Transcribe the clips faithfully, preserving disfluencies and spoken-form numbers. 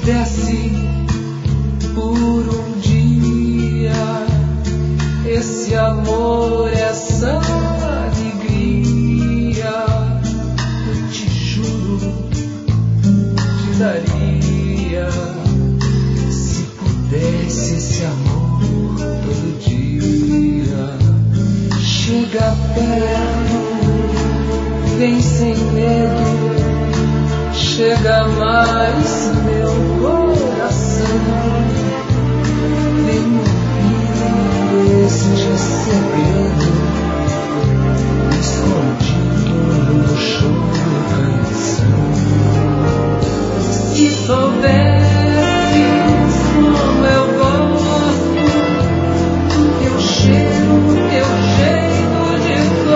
pudesse por um dia esse amor, essa alegria, eu te juro, te daria. Se pudesse esse amor todo dia. Chega perto, vem sem medo, chega mais meu coração. Vem ouvir este segredo escondido no choro canção. Se soubesses como eu gosto do teu cheiro, teu jeito de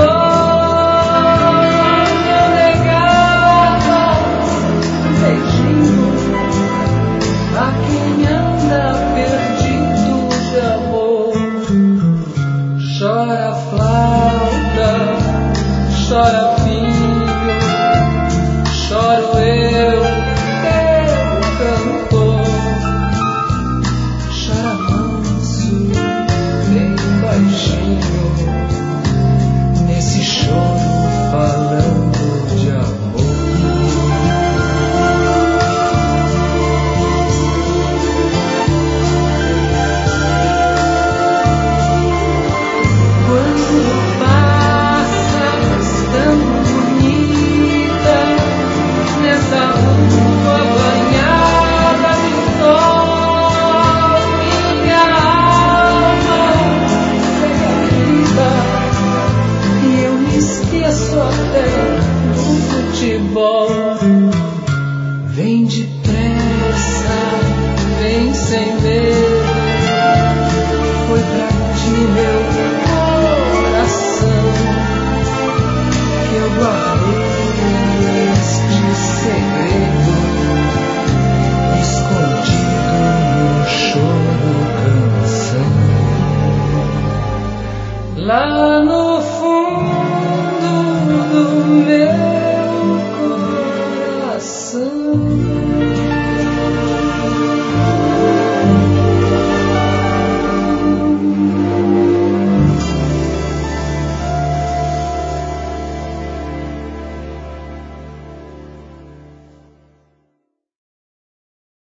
flor, eu negava beijinho a quem anda perdido de amor. Chora flauta, chora pinho, choro eu, teu cantor. Chora manso, bem baixinho, nesse choro falando de amor. Quando passas tão bonita nessa rua banhada de sol, minha alma ferida, e eu me esqueço até do futebol. Vem depressa, vem sem medo.